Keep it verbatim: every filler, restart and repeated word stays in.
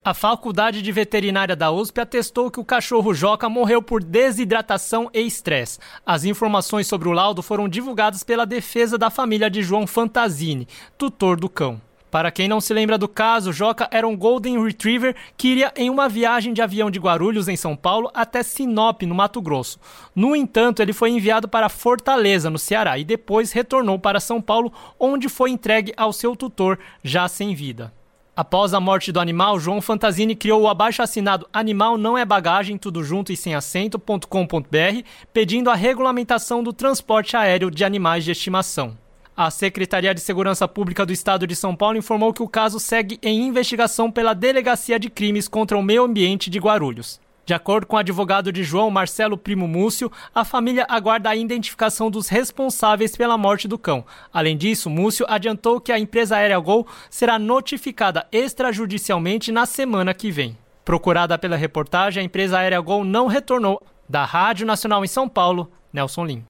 A Faculdade de Veterinária da U S P atestou que o cachorro Joca morreu por desidratação e estresse. As informações sobre o laudo foram divulgadas pela defesa da família de João Fantasini, tutor do cão. Para quem não se lembra do caso, Joca era um Golden Retriever que iria em uma viagem de avião de Guarulhos, em São Paulo, até Sinop, no Mato Grosso. No entanto, ele foi enviado para Fortaleza, no Ceará, e depois retornou para São Paulo, onde foi entregue ao seu tutor, já sem vida. Após a morte do animal, João Fantasini criou o abaixo-assinado Animal Não é Bagagem, tudo junto e sem acento ponto com ponto b r, pedindo a regulamentação do transporte aéreo de animais de estimação. A Secretaria de Segurança Pública do Estado de São Paulo informou que o caso segue em investigação pela Delegacia de Crimes contra o Meio Ambiente de Guarulhos. De acordo com o advogado de João, Marcelo Primo Múcio, a família aguarda a identificação dos responsáveis pela morte do cão. Além disso, Múcio adiantou que a empresa aérea Gol será notificada extrajudicialmente na semana que vem. Procurada pela reportagem, a empresa aérea Gol não retornou. Da Rádio Nacional em São Paulo, Nelson Lim.